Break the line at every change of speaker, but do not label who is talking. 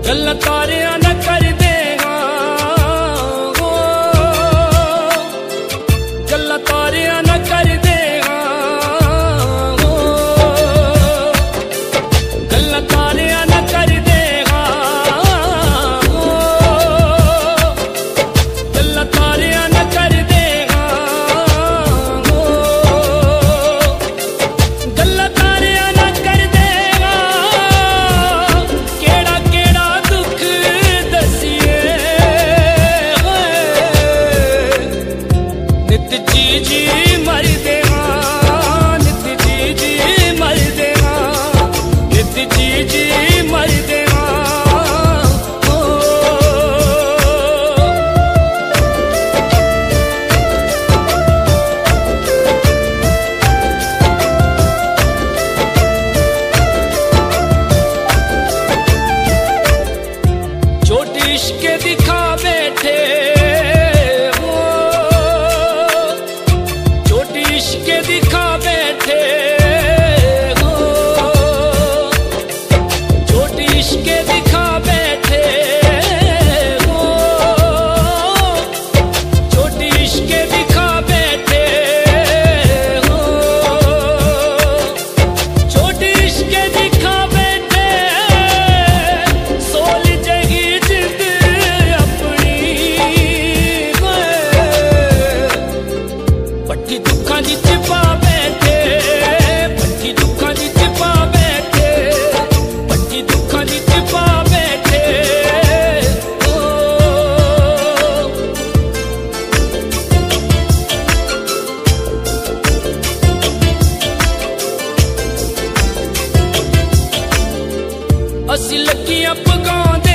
गल्लां तारियां ना कर देगा, गल्लां तारियां ना कर देगा, गल्लां तारियां ना कर देगा, गल्लां तारियां ना कर देगा, गल्लां तारियां ना कर देगा। केड़ा केड़ा दुख दसिए नित जी जी मर देगा, नित जी जी मर देगा, नित जी जी मर देगा। छोटी इश्क दिखा बैठे हो, छोटी इश्क दिखा बैठे हो, छोटी इश्क दिखा बैठे हो, छोटी इश्क दिखा बैठे हो, छोटी इश्क दिखा बैठे। सोल जगी जिद अपनी पट्टी दुखा दी चिपा बैठे, पट्टी दुखा दी चिपा बैठे, पट्टी दुखा दी चिपा बैठे। ओ असी लगियां पगांदे